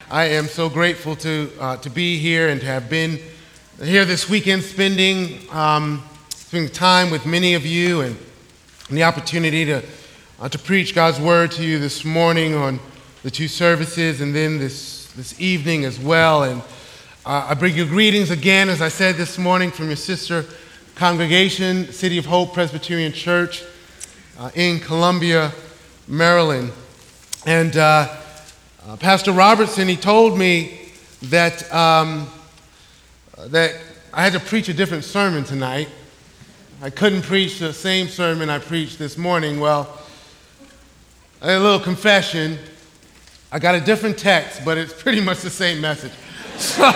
I am so grateful to be here and to have been here this weekend, spending time with many of you, and the opportunity to preach God's word to you this morning on the two services, and then this evening as well. And I bring you greetings again, as I said this morning, from your sister congregation, City of Hope Presbyterian Church in Columbia, Maryland. And Pastor Robertson, he told me that that I had to preach a different sermon tonight. I couldn't preach the same sermon I preached this morning. Well, a little confession. I got a different text, but it's pretty much the same message. So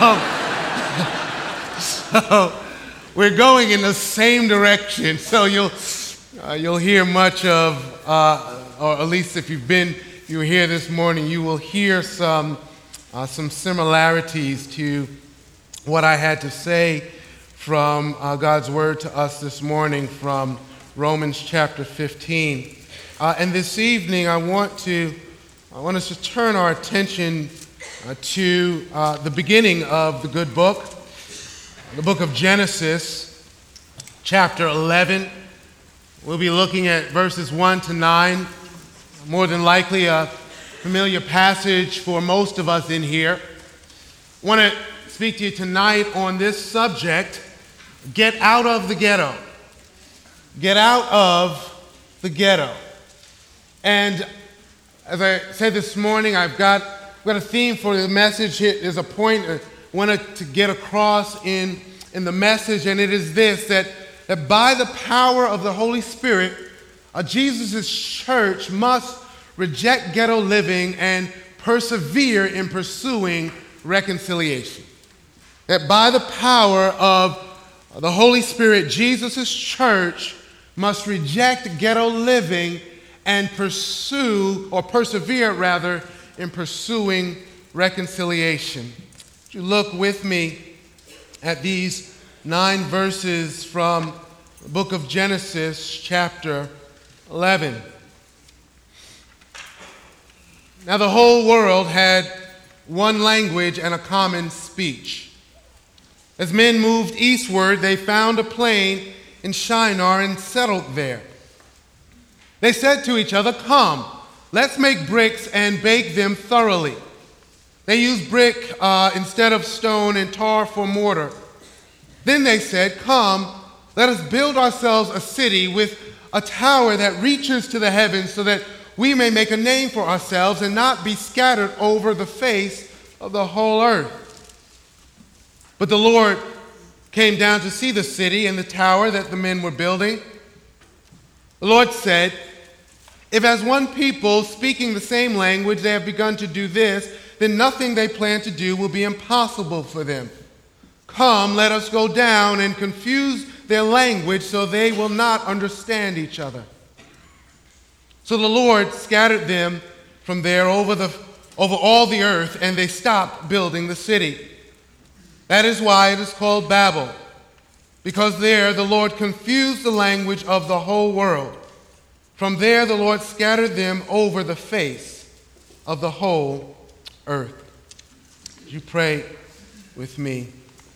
we're going in the same direction. So you'll hear much of, or at least if you were here this morning, you will hear some similarities to what I had to say from God's word to us this morning from Romans chapter 15. And this evening, I want us to turn our attention to the beginning of the good book, the book of Genesis, chapter 11. We'll be looking at verses 1 to 9, more than likely a familiar passage for most of us in here. I want to speak to you tonight on this subject: get out of the ghetto. Get out of the ghetto. And as I said this morning, I've got a theme for the message. There's a point I wanted to get across in the message, and it is this, that by the power of the Holy Spirit, Jesus' church must reject ghetto living and persevere in pursuing reconciliation. That by the power of the Holy Spirit, Jesus' church must reject ghetto living and persevere in pursuing reconciliation. Would you look with me at these 9 verses from the book of Genesis, chapter 11. Now the whole world had one language and a common speech. As men moved eastward, they found a plain in Shinar and settled there. They said to each other, "Come, let's make bricks and bake them thoroughly." They used brick instead of stone and tar for mortar. Then they said, "Come, let us build ourselves a city with a tower that reaches to the heavens, so that we may make a name for ourselves and not be scattered over the face of the whole earth." But the Lord came down to see the city and the tower that the men were building. The Lord said, "If as one people speaking the same language they have begun to do this, then nothing they plan to do will be impossible for them. Come, let us go down and confuse their language so they will not understand each other." So the Lord scattered them from there over all the earth, and they stopped building the city. That is why it is called Babel, because there the Lord confused the language of the whole world. From there the Lord scattered them over the face of the whole earth. Would you pray with me?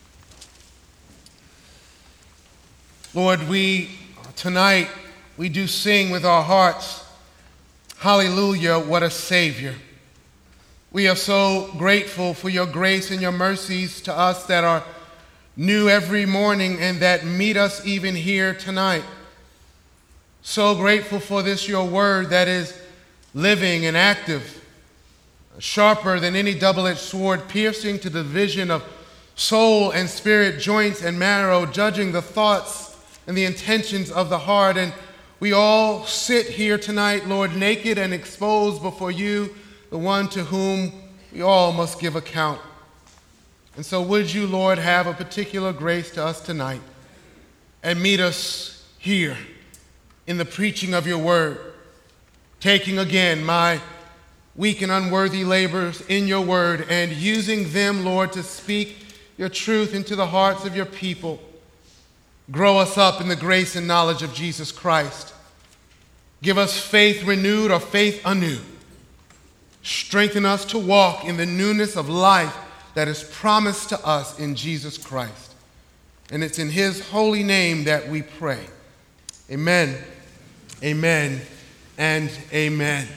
Lord, tonight we do sing with our hearts, "Hallelujah, what a Savior." We are so grateful for your grace and your mercies to us that are new every morning and that meet us even here tonight. So grateful for this, your word that is living and active, sharper than any double-edged sword, piercing to the division of soul and spirit, joints and marrow, judging the thoughts and the intentions of the heart. And we all sit here tonight, Lord, naked and exposed before you, the one to whom we all must give account. And so would you, Lord, have a particular grace to us tonight and meet us here in the preaching of your word, taking again my weak and unworthy labors in your word and using them, Lord, to speak your truth into the hearts of your people. Grow us up in the grace and knowledge of Jesus Christ. Give us faith renewed or faith anew. strengthen us to walk in the newness of life that is promised to us in Jesus Christ. And it's in his holy name that we pray. Amen, amen, and amen.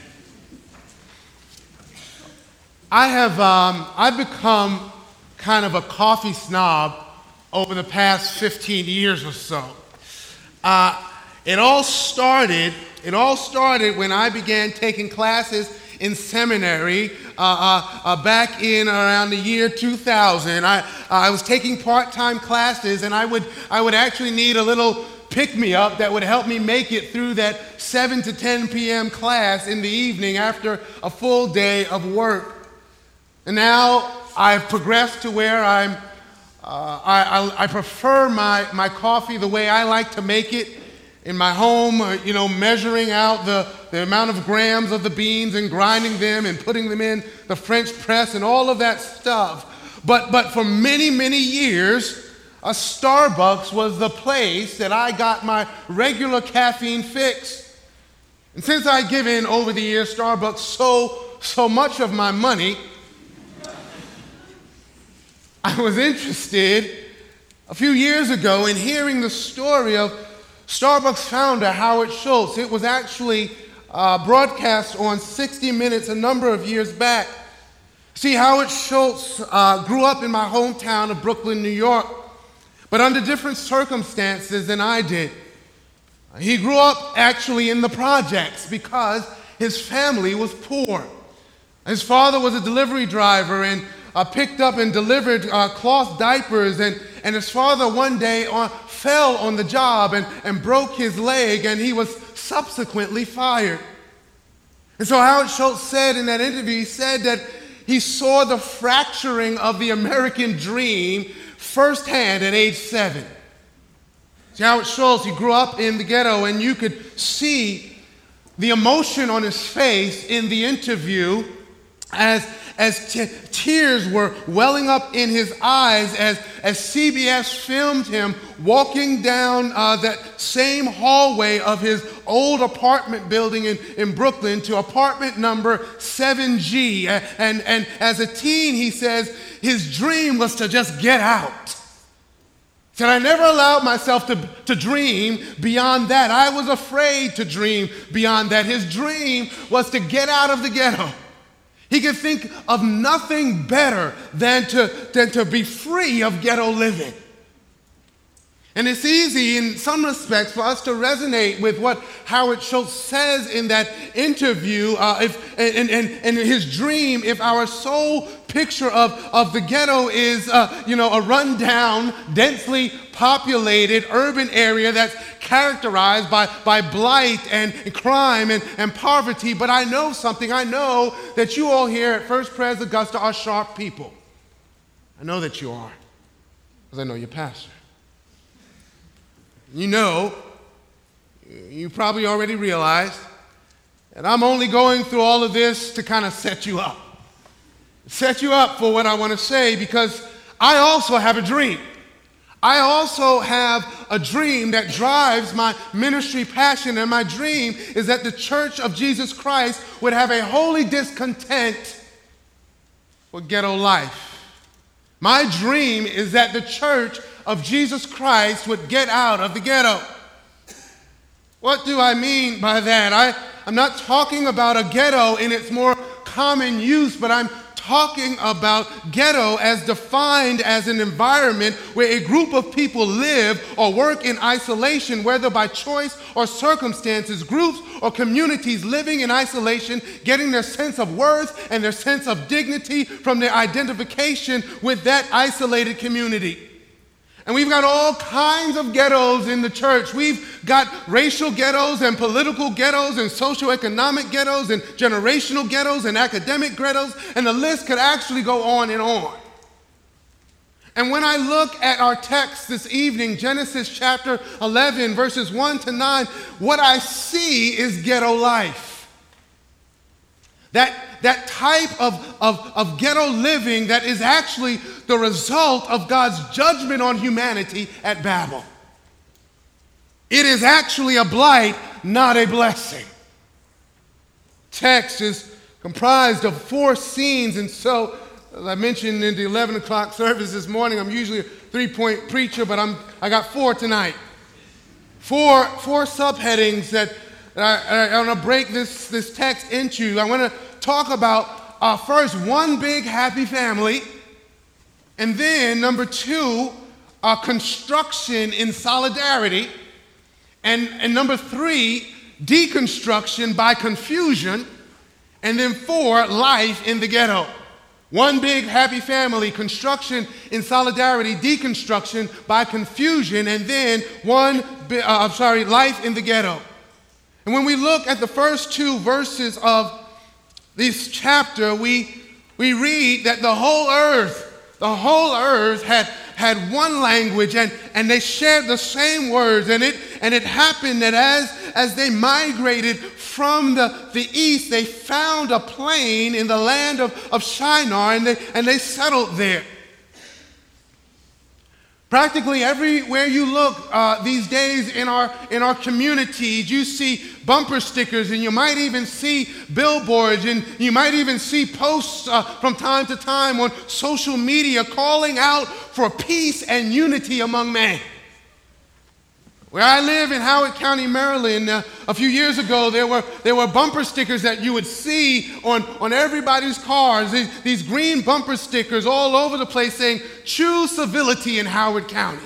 I've become kind of a coffee snob over the past 15 years or so. It all started when I began taking classes in seminary back in around the year 2000. I was taking part-time classes, and I would actually need a little pick-me-up that would help me make it through that 7 to 10 p.m. class in the evening after a full day of work. And now I've progressed to where I prefer my coffee the way I like to make it in my home, measuring out the amount of grams of the beans and grinding them and putting them in the French press and all of that stuff. But for many, many years, a Starbucks was the place that I got my regular caffeine fix. And since I've given over the years Starbucks so much of my money, I was interested a few years ago in hearing the story of Starbucks founder Howard Schultz. It was actually broadcast on 60 Minutes a number of years back. See, Howard Schultz grew up in my hometown of Brooklyn, New York, but under different circumstances than I did. He grew up actually in the projects because his family was poor. His father was a delivery driver and picked up and delivered cloth diapers, and his father one day fell on the job and broke his leg, and he was subsequently fired. And so Howard Schultz said in that interview, he said that he saw the fracturing of the American dream firsthand at age 7. See, Howard Schultz, he grew up in the ghetto, and you could see the emotion on his face in the interview as tears were welling up in his eyes as CBS filmed him walking down that same hallway of his old apartment building in Brooklyn to apartment number 7G. And as a teen, he says his dream was to just get out. He said, I never allowed myself to dream beyond that. I was afraid to dream beyond that. His dream was to get out of the ghetto. He could think of nothing better than to be free of ghetto living. And it's easy in some respects for us to resonate with what Howard Schultz says in that interview, in his dream, if our sole picture of the ghetto is a rundown, densely populated urban area that's characterized by blight and crime and poverty. But I know something. I know that you all here at First Pres Augusta are sharp people. I know that you are, because I know your pastor. You probably already realized that I'm only going through all of this to kind of set you up for what I want to say, because I also have a dream. I also have a dream that drives my ministry passion, and my dream is that the Church of Jesus Christ would have a holy discontent with ghetto life. My dream is that the Church of Jesus Christ would get out of the ghetto. What do I mean by that? I'm not talking about a ghetto in its more common use, but I'm talking about ghetto as defined as an environment where a group of people live or work in isolation, whether by choice or circumstances, groups or communities living in isolation, getting their sense of worth and their sense of dignity from their identification with that isolated community. And we've got all kinds of ghettos in the church. We've got racial ghettos and political ghettos and socioeconomic ghettos and generational ghettos and academic ghettos, and the list could actually go on and on. And when I look at our text this evening, Genesis chapter 11, verses 1 to 9, what I see is ghetto life. That type of ghetto living that is actually the result of God's judgment on humanity at Babel. It is actually a blight, not a blessing. Text is comprised of 4 scenes. And so, as I mentioned in the 11 o'clock service this morning, I'm usually a 3-point preacher, but I got 4 tonight. Four subheadings that I want to break this text into. I want to talk about first, one big happy family, and then number 2, construction in solidarity, and number 3, deconstruction by confusion, and then 4, life in the ghetto. One big happy family, construction in solidarity, deconstruction by confusion, and then life in the ghetto. And when we look at the first 2 verses of this chapter, we read that the whole earth had one language, and they shared the same words, and it happened that as they migrated from the east, they found a plain in the land of Shinar, and they settled there. Practically everywhere you look these days in our communities, you see bumper stickers, and you might even see billboards, and you might even see posts from time to time on social media calling out for peace and unity among men. Where I live in Howard County, Maryland, a few years ago, there were bumper stickers that you would see on everybody's cars, these green bumper stickers all over the place saying, "Choose civility in Howard County."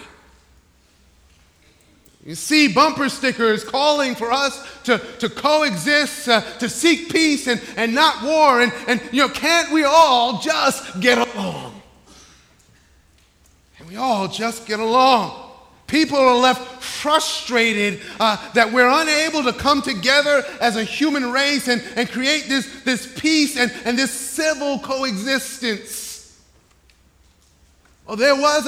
You see bumper stickers calling for us to coexist, to seek peace and not war, and can't we all just get along? Can we all just get along? People are left frustrated that we're unable to come together as a human race and create this peace and this civil coexistence. Well, there was a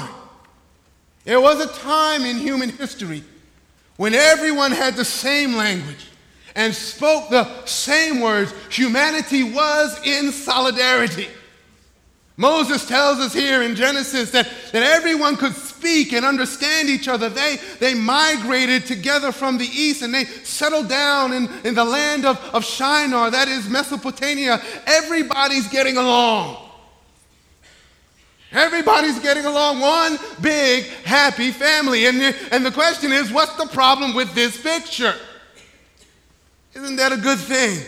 time in human history when everyone had the same language and spoke the same words. Humanity was in solidarity. Moses tells us here in Genesis that everyone could speak and understand each other. They migrated together from the east, and they settled down in the land of Shinar, that is Mesopotamia. Everybody's getting along. Everybody's getting along, one big happy family. And the question is, what's the problem with this picture? Isn't that a good thing?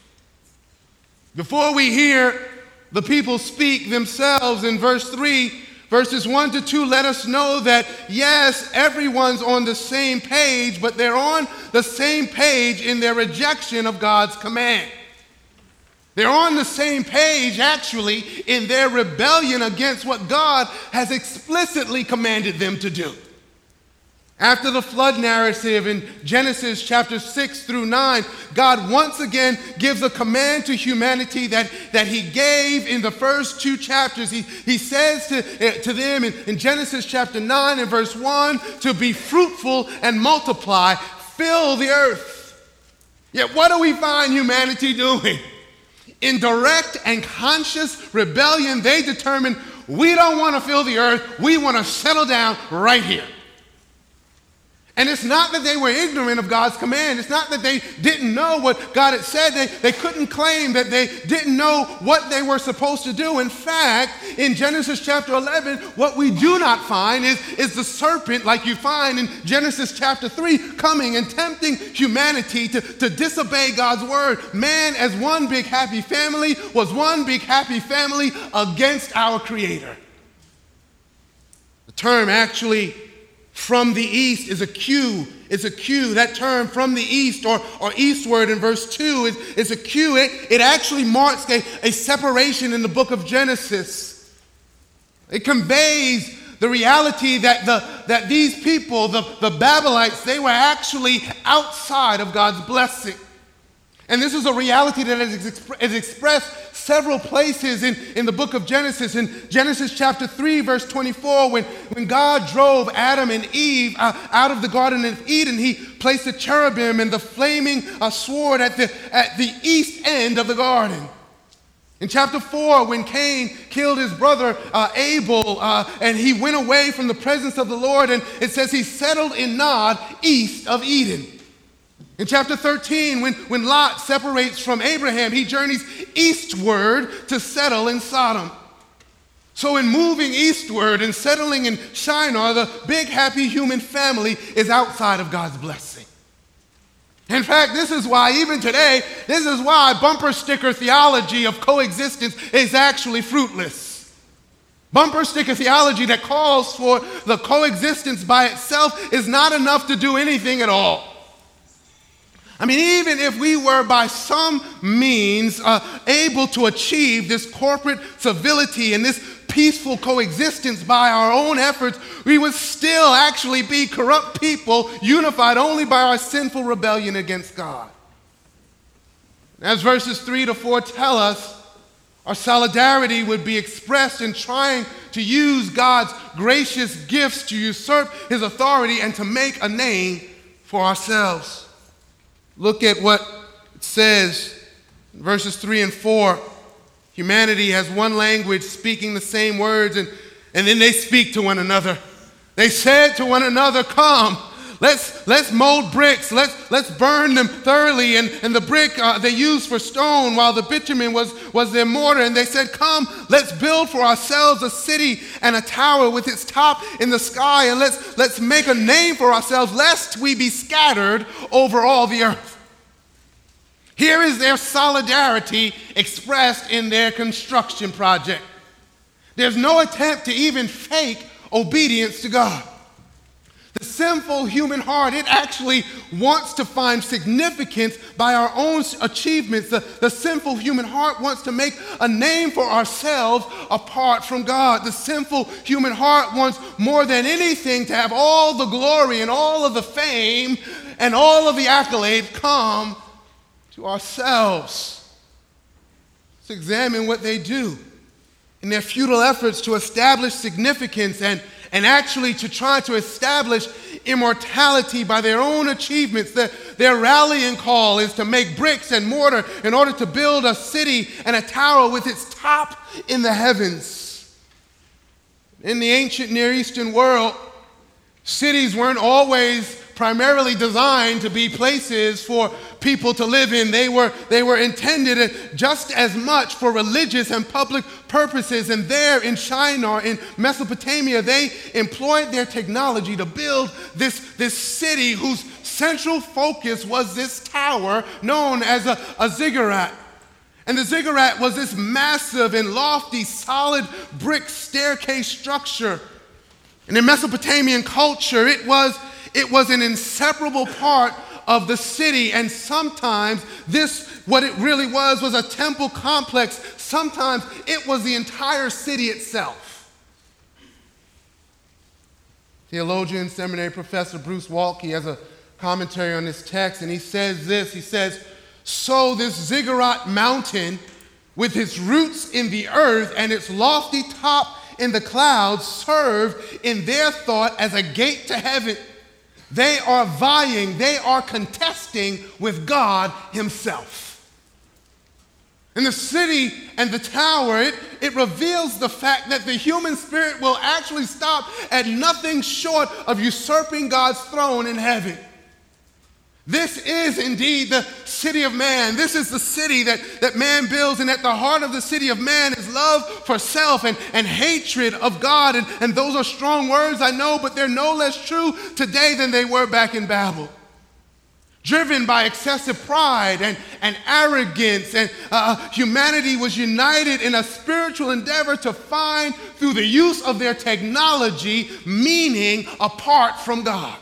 Before we hear the people speak themselves in verse 3, verses 1 to 2 let us know that, yes, everyone's on the same page, but they're on the same page in their rejection of God's command. They're on the same page, actually, in their rebellion against what God has explicitly commanded them to do. After the flood narrative in Genesis chapter 6 through 9, God once again gives a command to humanity that he gave in the first 2 chapters. He says to them in Genesis chapter 9 and verse 1 to be fruitful and multiply, fill the earth. Yet what do we find humanity doing? In direct and conscious rebellion, they determined, we don't want to fill the earth, we want to settle down right here. And it's not that they were ignorant of God's command. It's not that they didn't know what God had said. They couldn't claim that they didn't know what they were supposed to do. In fact, in Genesis chapter 11, what we do not find is the serpent, like you find in Genesis chapter 3, coming and tempting humanity to disobey God's word. Man, as one big happy family, was one big happy family against our Creator. The term actually from the east is a cue. It's a cue. That term from the east or eastward in verse 2 is a cue. It actually marks a separation in the book of Genesis. It conveys the reality that these people, the Babylonites, they were actually outside of God's blessing. And this is a reality that is expressed several places in the book of Genesis. In Genesis chapter 3, verse 24, when God drove Adam and Eve out of the Garden of Eden, he placed the cherubim and the flaming sword at the east end of the garden. In chapter 4, when Cain killed his brother Abel, and he went away from the presence of the Lord, and it says he settled in Nod, east of Eden. In chapter 13, when Lot separates from Abraham, he journeys eastward to settle in Sodom. So in moving eastward and settling in Shinar, the big happy human family is outside of God's blessing. In fact, this is why even today, this is why bumper sticker theology of coexistence is actually fruitless. Bumper sticker theology that calls for the coexistence by itself is not enough to do anything at all. I mean, even if we were by some means able to achieve this corporate civility and this peaceful coexistence by our own efforts, we would still actually be corrupt people unified only by our sinful rebellion against God. As verses 3 to 4 tell us, our solidarity would be expressed in trying to use God's gracious gifts to usurp his authority and to make a name for ourselves. Look at what it says in verses 3 and 4. Humanity has one language speaking the same words, and then they speak to one another. They said to one another, "Come, let's mold bricks, let's burn them thoroughly." And the brick they used for stone, while the bitumen was their mortar. And they said, "Come, let's build for ourselves a city and a tower with its top in the sky, and let's make a name for ourselves, lest we be scattered over all the earth." Here is their solidarity expressed in their construction project. There's no attempt to even fake obedience to God. The sinful human heart, it actually wants to find significance by our own achievements. The sinful human heart wants to make a name for ourselves apart from God. The sinful human heart wants more than anything to have all the glory and all of the fame and all of the accolades come to ourselves. Let's examine what they do in their futile efforts to establish significance and actually to try to establish immortality by their own achievements. Their rallying call is to make bricks and mortar in order to build a city and a tower with its top in the heavens. In the ancient Near Eastern world, cities weren't always primarily designed to be places for people to live in. They were intended just as much for religious and public purposes. And there in Shinar, in Mesopotamia, they employed their technology to build this city whose central focus was this tower known as a ziggurat. And the ziggurat was this massive and lofty, solid brick staircase structure. And in Mesopotamian culture, it was an inseparable part of the city, and sometimes what it really was a temple complex. Sometimes it was the entire city itself. Theologian, seminary professor Bruce Waltke has a commentary on this text, and he says this. He says, "So this ziggurat mountain, with its roots in the earth and its lofty top in the clouds, serve in their thought as a gate to heaven. They are vying, they are contesting with God himself." And the city and the tower, it reveals the fact that the human spirit will actually stop at nothing short of usurping God's throne in heaven. This is indeed the city of man. This is the city that man builds, and at the heart of the city of man is love for self and hatred of God. And those are strong words, I know, but they're no less true today than they were back in Babel. Driven by excessive pride and arrogance, and humanity was united in a spiritual endeavor to find, through the use of their technology, meaning apart from God.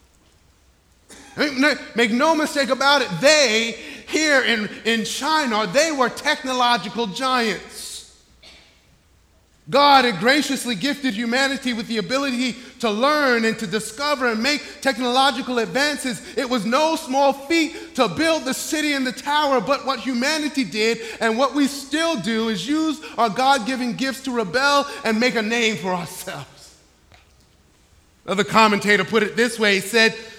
Make no mistake about it, they, here in Shinar, they were technological giants. God had graciously gifted humanity with the ability to learn and to discover and make technological advances. It was no small feat to build the city and the tower, but what humanity did and what we still do is use our God-given gifts to rebel and make a name for ourselves. Another commentator put it this way. He said,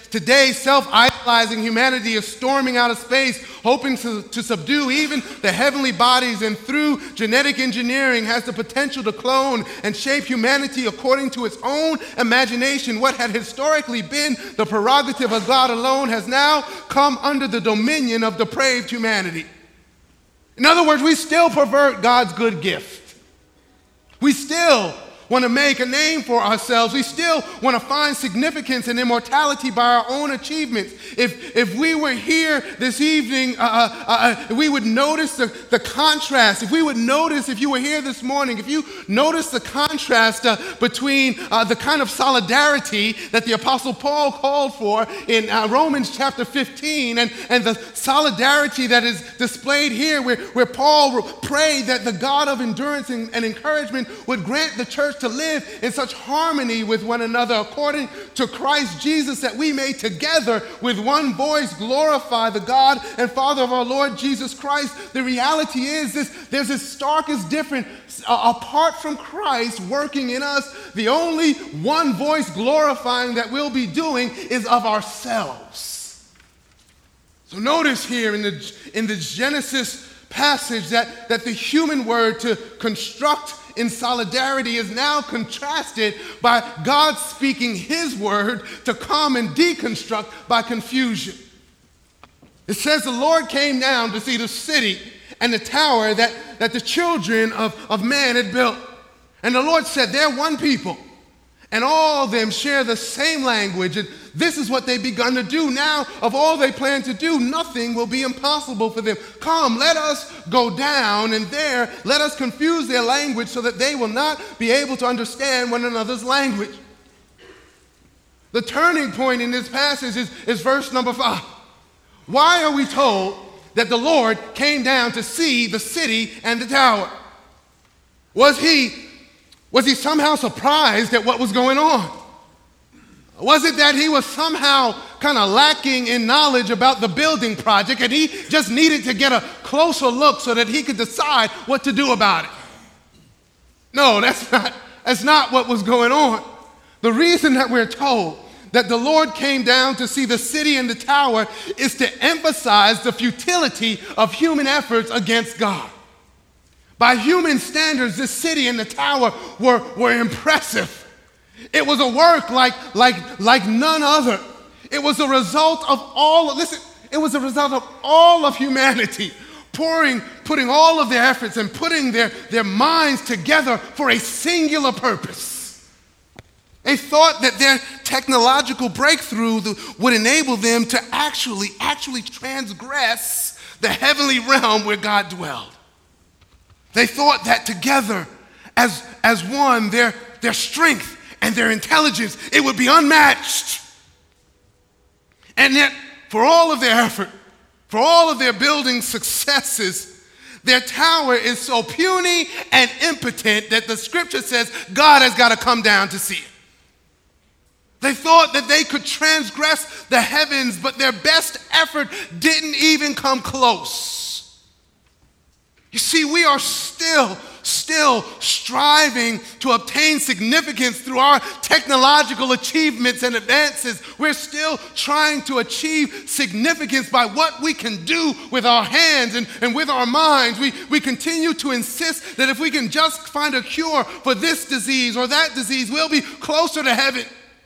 today, self-idolizing humanity is storming out of space, hoping to subdue even the heavenly bodies, and through genetic engineering has the potential to clone and shape humanity according to its own imagination. What had historically been the prerogative of God alone has now come under the dominion of depraved humanity. In other words, we still pervert God's good gift. We still want to make a name for ourselves. We still want to find significance and immortality by our own achievements. If we were here this evening, we would notice the contrast. If you were here this morning, if you notice the contrast between the kind of solidarity that the Apostle Paul called for in Romans chapter 15 and the solidarity that is displayed here where Paul prayed that the God of endurance and encouragement would grant the church to live in such harmony with one another according to Christ Jesus, that we may together with one voice glorify the God and Father of our Lord Jesus Christ. The reality is there's this starkest difference. Apart from Christ working in us, the only one voice glorifying that we'll be doing is of ourselves. So notice here in the Genesis passage that the human word to construct in solidarity is now contrasted by God speaking his word to calm and deconstruct by confusion. It says the Lord came down to see the city and the tower that the children of man had built. And the Lord said, they're one people, and all of them share the same language, and this is what they've begun to do. Now, of all they plan to do, nothing will be impossible for them. Come, let us go down, and there let us confuse their language so that they will not be able to understand one another's language. The turning point in this passage is verse number 5. Why are we told that the Lord came down to see the city and the tower? Was he somehow surprised at what was going on? Was it that he was somehow kind of lacking in knowledge about the building project and he just needed to get a closer look so that he could decide what to do about it? No, that's not what was going on. The reason that we're told that the Lord came down to see the city and the tower is to emphasize the futility of human efforts against God. By human standards, this city and the tower were impressive. It was a work like none other. It was a result of all of humanity putting all of their efforts and putting their minds together for a singular purpose. They thought that their technological breakthrough would enable them to actually transgress the heavenly realm where God dwelled. They thought that together as one, their strength and their intelligence, it would be unmatched. And yet, for all of their effort, for all of their building successes, their tower is so puny and impotent that the scripture says God has got to come down to see it. They thought that they could transgress the heavens, but their best effort didn't even come close. You see, we are still striving to obtain significance through our technological achievements and advances. We're still trying to achieve significance by what we can do with our hands and with our minds. We continue to insist that if we can just find a cure for this disease or that disease, we'll be closer to heaven.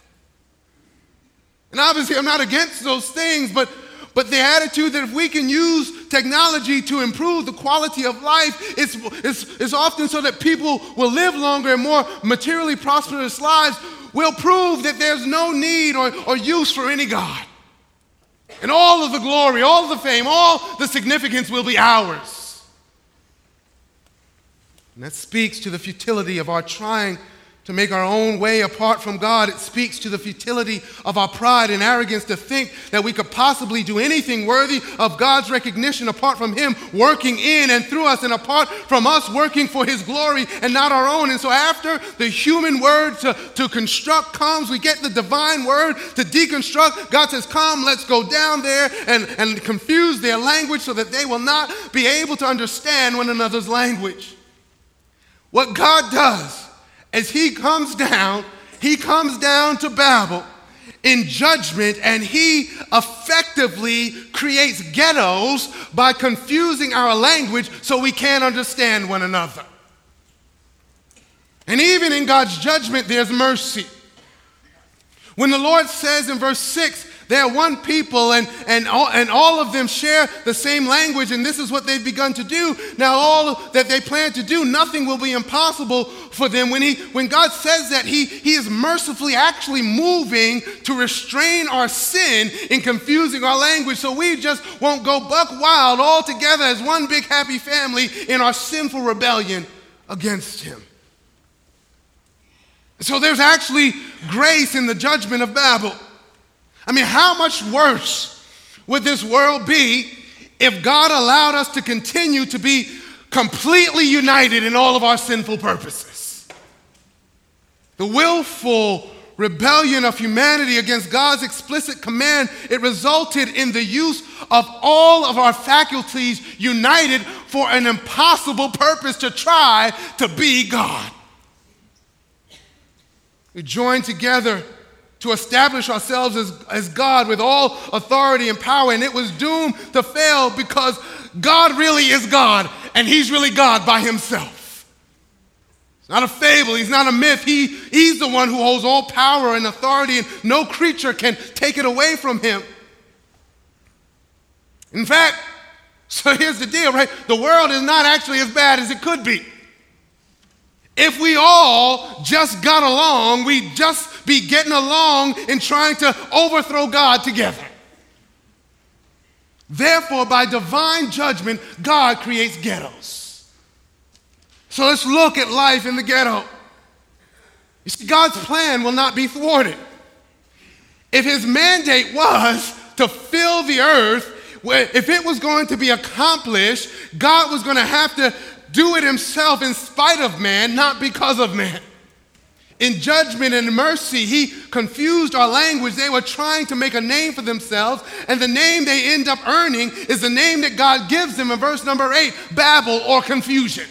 And obviously, I'm not against those things, but the attitude that if we can use technology to improve the quality of life, it's often so that people will live longer and more materially prosperous lives, will prove that there's no need or use for any God. And all of the glory, all of the fame, all the significance will be ours. And that speaks to the futility of our trying to make our own way apart from God. It speaks to the futility of our pride and arrogance to think that we could possibly do anything worthy of God's recognition apart from Him working in and through us, and apart from us working for His glory and not our own. And so after the human word to construct comes, we get the divine word to deconstruct. God says, come, let's go down there and confuse their language so that they will not be able to understand one another's language. What God does as He comes down to Babel, in judgment, and he effectively creates ghettos by confusing our language so we can't understand one another. And even in God's judgment, there's mercy. When the Lord says in verse 6, they are one people and all of them share the same language, and this is what they've begun to do. Now all that they plan to do, nothing will be impossible for them. When God says that, he is mercifully actually moving to restrain our sin in confusing our language so we just won't go buck wild all together as one big happy family in our sinful rebellion against him. So there's actually grace in the judgment of Babel. I mean, how much worse would this world be if God allowed us to continue to be completely united in all of our sinful purposes? The willful rebellion of humanity against God's explicit command, it resulted in the use of all of our faculties united for an impossible purpose to try to be God. We joined together to establish ourselves as God with all authority and power, and it was doomed to fail because God really is God, and he's really God by himself. It's not a fable, he's not a myth. He's the one who holds all power and authority, and no creature can take it away from him. In fact, so here's the deal, right? The world is not actually as bad as it could be. If we all just got along, we'd just be getting along and trying to overthrow God together. Therefore, by divine judgment, God creates ghettos. So let's look at life in the ghetto. You see, God's plan will not be thwarted. If his mandate was to fill the earth, if it was going to be accomplished, God was going to have to do it himself in spite of man, not because of man. In judgment and mercy, he confused our language. They were trying to make a name for themselves, and the name they end up earning is the name that God gives them in verse number 8, Babel, or confusion.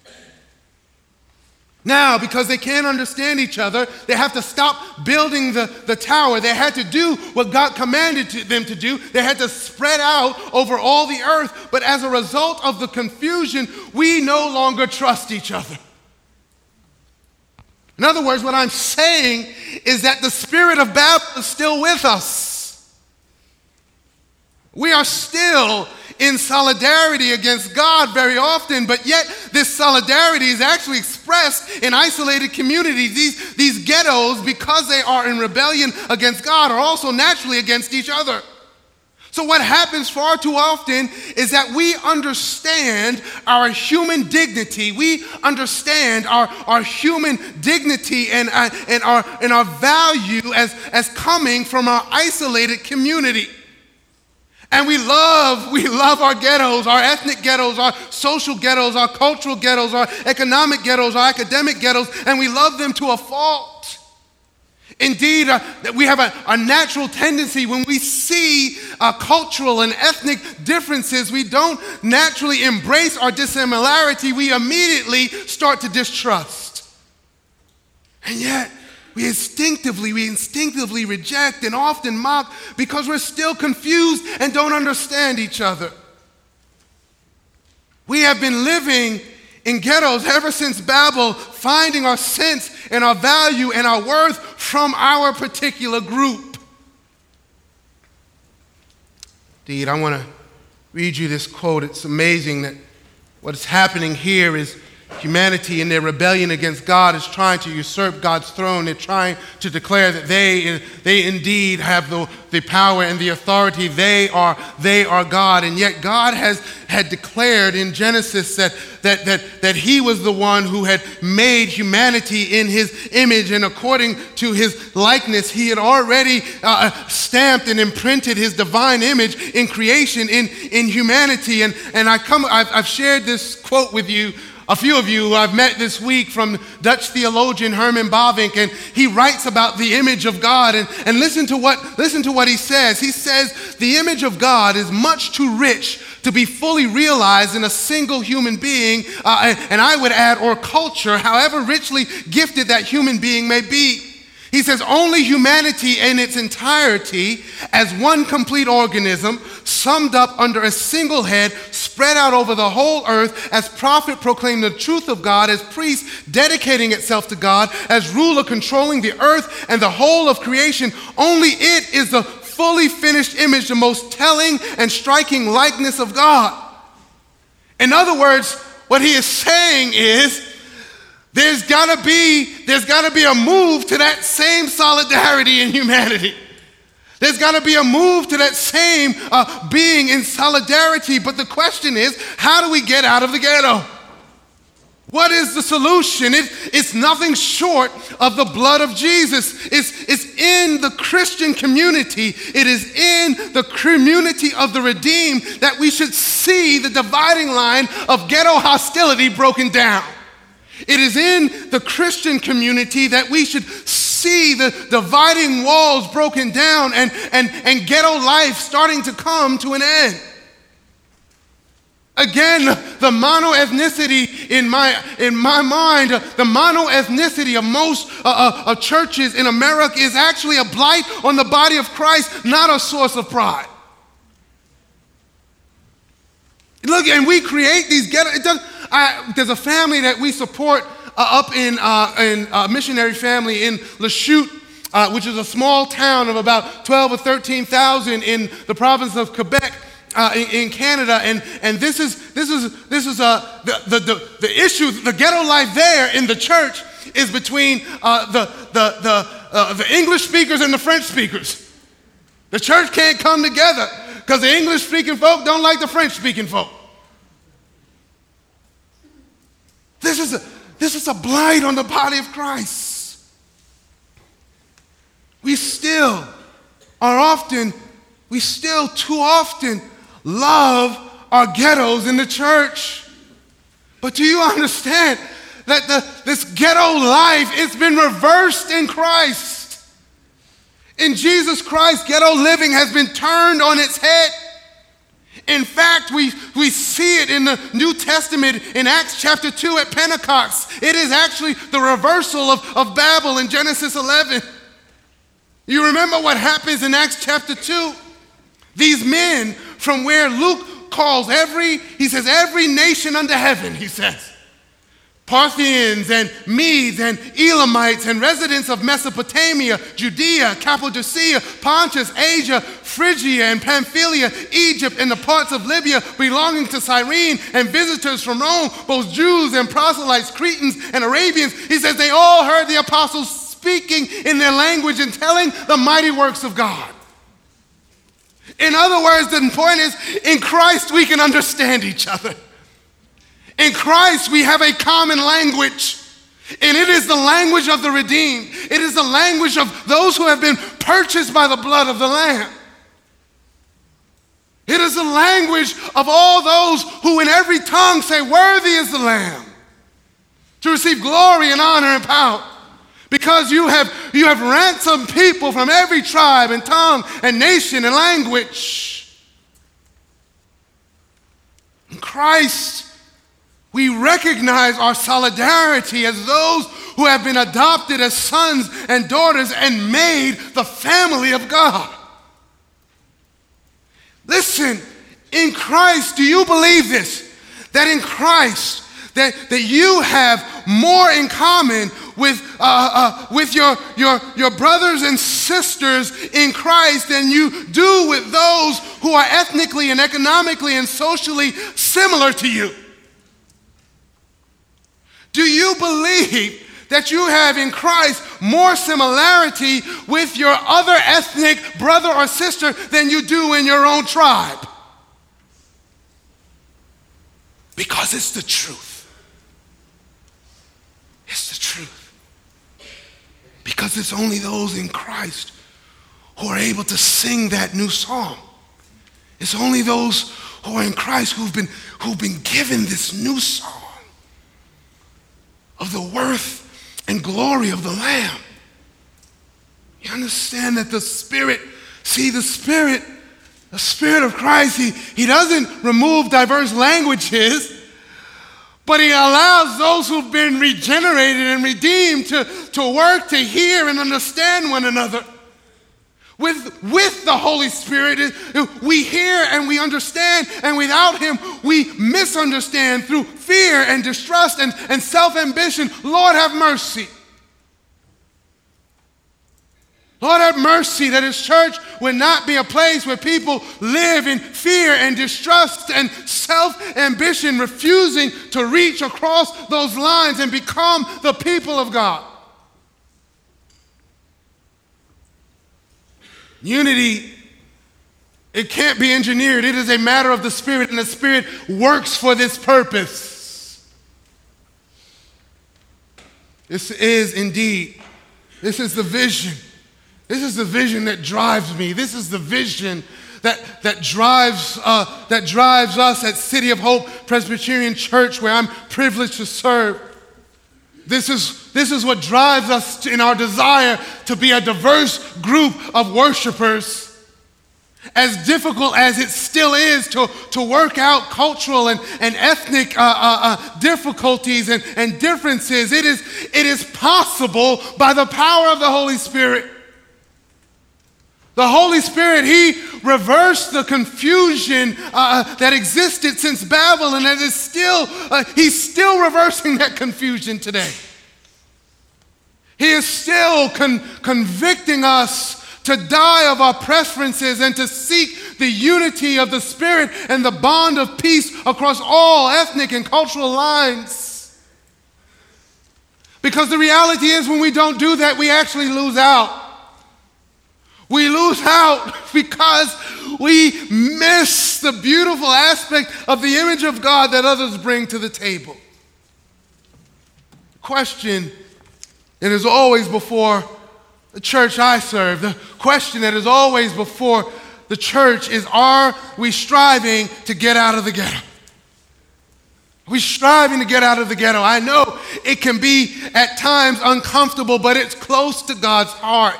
Now, because they can't understand each other, they have to stop building the tower. They had to do what God commanded them to do. They had to spread out over all the earth. But as a result of the confusion, we no longer trust each other. In other words, what I'm saying is that the spirit of Babel is still with us. We are still in solidarity against God very often, but yet this solidarity is actually expressed in isolated communities. These ghettos, because they are in rebellion against God, are also naturally against each other. So what happens far too often is that we understand our human dignity. We understand our human dignity and our value as coming from our isolated community. And we love our ghettos, our ethnic ghettos, our social ghettos, our cultural ghettos, our economic ghettos, our academic ghettos, and we love them to a fault. Indeed, we have a natural tendency when we see cultural and ethnic differences, we don't naturally embrace our dissimilarity, we immediately start to distrust. And yet, we instinctively reject and often mock because we're still confused and don't understand each other. We have been living in ghettos ever since Babel, finding our sense and our value and our worth from our particular group. Indeed, I want to read you this quote. It's amazing that what's happening here is humanity in their rebellion against God is trying to usurp God's throne. They're trying to declare that they indeed have the power and the authority. They are God. And yet God had declared in Genesis that he was the one who had made humanity in his image, and according to his likeness, he had already stamped and imprinted his divine image in creation, in humanity. And I've shared this quote with you. A few of you I've met this week from Dutch theologian Herman Bavinck, and he writes about the image of God. And listen to what he says. He says, the image of God is much too rich to be fully realized in a single human being, and I would add, or culture, however richly gifted that human being may be. He says only humanity in its entirety as one complete organism, summed up under a single head, spread out over the whole earth, as prophet proclaiming the truth of God, as priest dedicating itself to God, as ruler controlling the earth and the whole of creation. Only it is the fully finished image, the most telling and striking likeness of God. In other words, what he is saying is, there's got to be a move to that same solidarity in humanity. There's got to be a move to that same being in solidarity. But the question is, how do we get out of the ghetto? What is the solution? It's nothing short of the blood of Jesus. It's in the Christian community. It is in the community of the redeemed that we should see the dividing line of ghetto hostility broken down. It is in the Christian community that we should see the dividing walls broken down and ghetto life starting to come to an end. Again, the monoethnicity in my mind, the monoethnicity of most churches in America is actually a blight on the body of Christ, not a source of pride. Look, and we create these ghettos. There's a family that we support up in a missionary family in Lachute, which is a small town of about 12 or 13,000 in the province of Quebec in Canada. And this is the issue. The ghetto life there in the church is between the English speakers and the French speakers. The church can't come together because the English-speaking folk don't like the French-speaking folk. This is a blight on the body of Christ. We still too often love our ghettos in the church. But do you understand that this ghetto life, it's been reversed in Christ? In Jesus Christ, ghetto living has been turned on its head. In fact, we see it in the New Testament in Acts chapter 2 at Pentecost. It is actually the reversal of Babel in Genesis 11. You remember what happens in Acts chapter 2? These men from where Luke calls every nation under heaven, he says. Parthians and Medes and Elamites and residents of Mesopotamia, Judea, Cappadocia, Pontus, Asia, Phrygia and Pamphylia, Egypt, and the parts of Libya belonging to Cyrene, and visitors from Rome, both Jews and proselytes, Cretans and Arabians. He says they all heard the apostles speaking in their language and telling the mighty works of God. In other words, the point is, in Christ we can understand each other. In Christ, we have a common language, and it is the language of the redeemed. It is the language of those who have been purchased by the blood of the Lamb. It is the language of all those who in every tongue say, "Worthy is the Lamb," to receive glory and honor and power, because you have ransomed people from every tribe and tongue and nation and language. In Christ, we recognize our solidarity as those who have been adopted as sons and daughters and made the family of God. Listen, in Christ, do you believe this? That in Christ, that you have more in common with your brothers and sisters in Christ than you do with those who are ethnically and economically and socially similar to you? Do you believe that you have in Christ more similarity with your other ethnic brother or sister than you do in your own tribe? Because it's the truth. It's the truth. Because it's only those in Christ who are able to sing that new song. It's only those who are in Christ who've been given this new song of the worth and glory of the Lamb. You understand that the Spirit of Christ, he doesn't remove diverse languages, But he allows those who've been regenerated and redeemed to work, to hear and understand one another. With the Holy Spirit, we hear and we understand, and without him, we misunderstand through fear and distrust and self-ambition. Lord, have mercy. Lord, have mercy that his church would not be a place where people live in fear and distrust and self-ambition, refusing to reach across those lines and become the people of God. Unity, it can't be engineered. It is a matter of the Spirit, and the Spirit works for this purpose. This is the vision. This is the vision that drives me. This is the vision that drives us at City of Hope Presbyterian Church, where I'm privileged to serve. This is what drives us in our desire to be a diverse group of worshipers. As difficult as it still is to work out cultural and ethnic difficulties and differences, it is possible by the power of the Holy Spirit. The Holy Spirit, he reversed the confusion that existed since Babel, and he's still reversing that confusion today. He is still convicting us to die of our preferences and to seek the unity of the Spirit and the bond of peace across all ethnic and cultural lines. Because the reality is, when we don't do that, we actually lose out. We lose out because we miss the beautiful aspect of the image of God that others bring to the table. Question that is always before the church I serve, the question that is always before the church is, are we striving to get out of the ghetto? Are we striving to get out of the ghetto? I know it can be at times uncomfortable, but it's close to God's heart.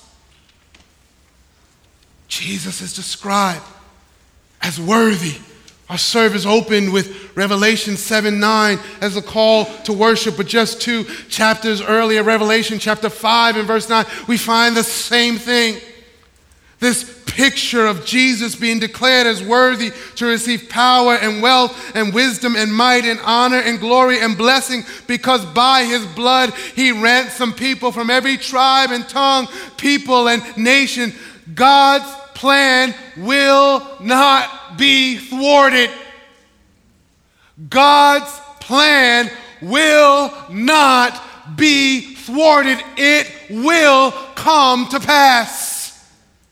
Jesus is described as worthy. Our service opened with Revelation 7:9 as a call to worship, but just 2 chapters earlier, Revelation chapter 5 and verse 9, we find the same thing. This picture of Jesus being declared as worthy to receive power and wealth and wisdom and might and honor and glory and blessing, because by his blood he ransomed people from every tribe and tongue, people and nation. God's plan will not be thwarted. God's plan will not be thwarted. It will come to pass.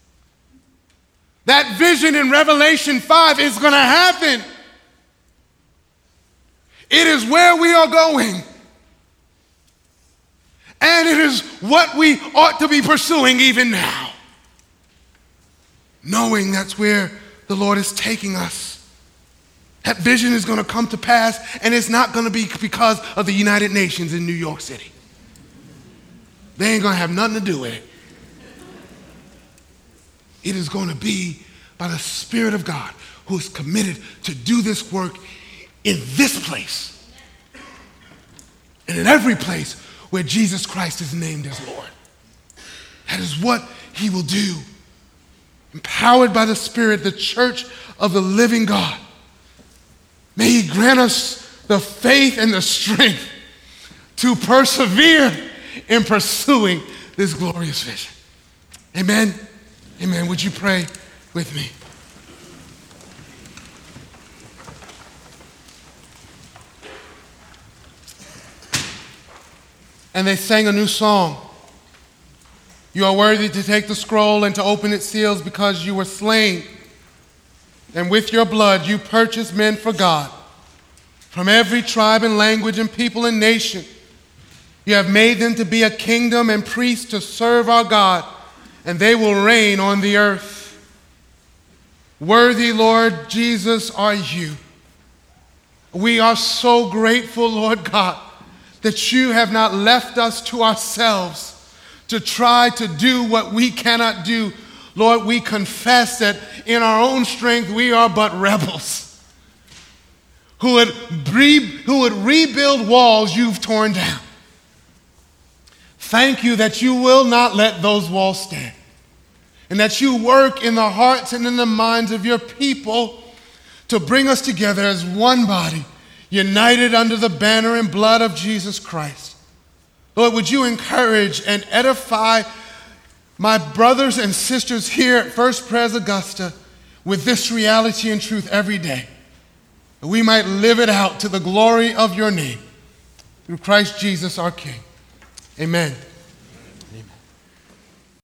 That vision in Revelation 5 is going to happen. It is where we are going. And it is what we ought to be pursuing even now, knowing that's where the Lord is taking us. That vision is going to come to pass, and it's not going to be because of the United Nations in New York City. They ain't going to have nothing to do with it. It is going to be by the Spirit of God, who is committed to do this work in this place and in every place where Jesus Christ is named as Lord. That is what he will do. Empowered by the Spirit, the church of the living God. May he grant us the faith and the strength to persevere in pursuing this glorious vision. Amen. Amen. Would you pray with me? And they sang a new song. You are worthy to take the scroll and to open its seals, because you were slain, and with your blood you purchased men for God from every tribe and language and people and nation. You have made them to be a kingdom and priests to serve our God, and they will reign on the earth. Worthy, Lord Jesus, are you. We are so grateful, Lord God, that you have not left us to ourselves to try to do what we cannot do. Lord, we confess that in our own strength we are but rebels. who would rebuild walls you've torn down. Thank you that you will not let those walls stand, and that you work in the hearts and in the minds of your people to bring us together as one body, united under the banner and blood of Jesus Christ. Lord, would you encourage and edify my brothers and sisters here at First Pres Augusta with this reality and truth every day, that we might live it out to the glory of your name. Through Christ Jesus our King. Amen.